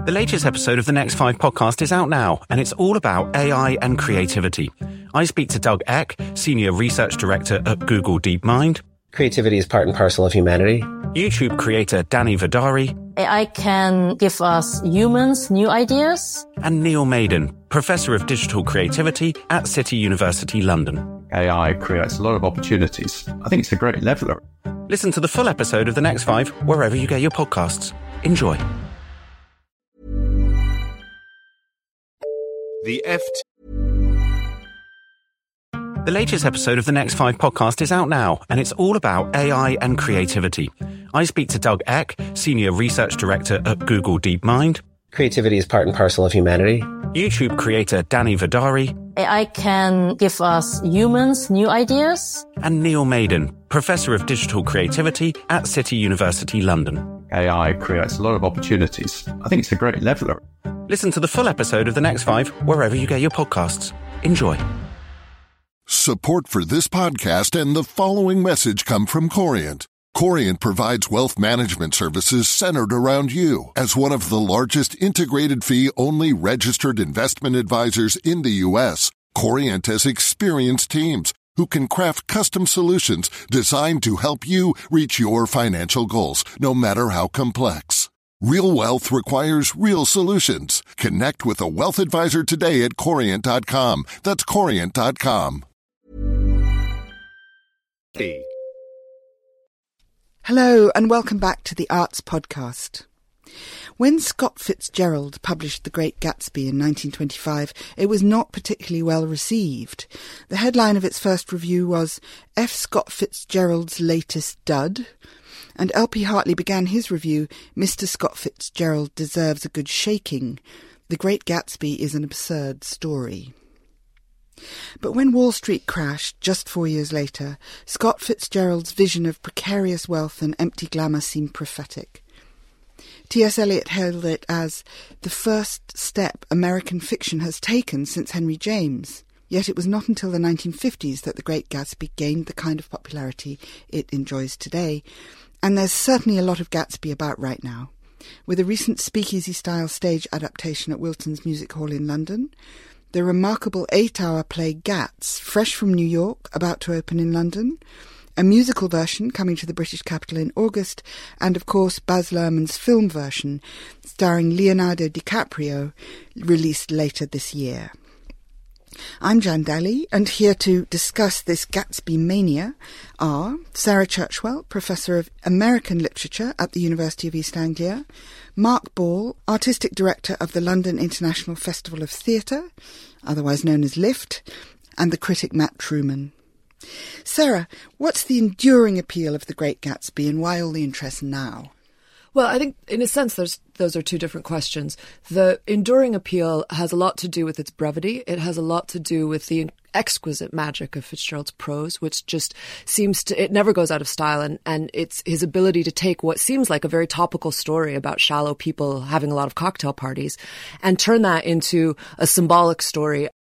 The latest episode of the Next 5 podcast is out now, and it's all about AI and creativity. I speak to Doug Eck, Senior Research Director at Google DeepMind. Creativity is part and parcel of humanity. YouTube creator Danny Vidari. AI can give us humans new ideas. And Neil Maiden, Professor of Digital Creativity at City University London. AI creates a lot of opportunities. I think it's a great leveller. Listen to the full episode of The Next 5 wherever you get your podcasts. Enjoy. The latest episode of the Next 5 podcast is out now, and it's all about AI and creativity. I speak to Doug Eck, Senior Research Director at Google DeepMind. Creativity is part and parcel of humanity. YouTube creator Danny Vidari. AI can give us humans new ideas. And Neil Maiden, Professor of Digital Creativity at City University London. AI creates a lot of opportunities. I think it's a great leveller. Listen to the full episode of The Next 5 wherever you get your podcasts. Enjoy. Support for this podcast and the following message come from Corient. Corient provides wealth management services centered around you. As one of the largest integrated fee-only registered investment advisors in the U.S., Corient has experienced teams who can craft custom solutions designed to help you reach your financial goals, no matter how complex. Real wealth requires real solutions. Connect with a wealth advisor today at Corient.com. That's Corient.com. Hello and welcome back to the Arts Podcast. When Scott Fitzgerald published The Great Gatsby in 1925, it was not particularly well received. The headline of its first review was F. Scott Fitzgerald's Latest Dud, and L.P. Hartley began his review, Mr. Scott Fitzgerald Deserves a Good Shaking. The Great Gatsby is an absurd story. But when Wall Street crashed, just 4 years later, Scott Fitzgerald's vision of precarious wealth and empty glamour seemed prophetic. T.S. Eliot hailed it as the first step American fiction has taken since Henry James. Yet it was not until the 1950s that The Great Gatsby gained the kind of popularity it enjoys today. And there's certainly a lot of Gatsby about right now. With a recent speakeasy-style stage adaptation at Wilton's Music Hall in London, the remarkable 8-hour play Gats, fresh from New York, about to open in London, a musical version coming to the British capital in August, and of course Baz Luhrmann's film version, starring Leonardo DiCaprio, released later this year. I'm Jan Daly, and here to discuss this Gatsby mania are Sarah Churchwell, Professor of American Literature at the University of East Anglia, Mark Ball, Artistic Director of the London International Festival of Theatre, otherwise known as LIFT, and the critic Matt Truman. Sarah, what's the enduring appeal of The Great Gatsby and why all the interest now? Well, I think in a sense those are two different questions. The enduring appeal has a lot to do with its brevity. It has a lot to do with the exquisite magic of Fitzgerald's prose, which just seems to, it never goes out of style. And it's his ability to take what seems like a very topical story about shallow people having a lot of cocktail parties and turn that into a symbolic story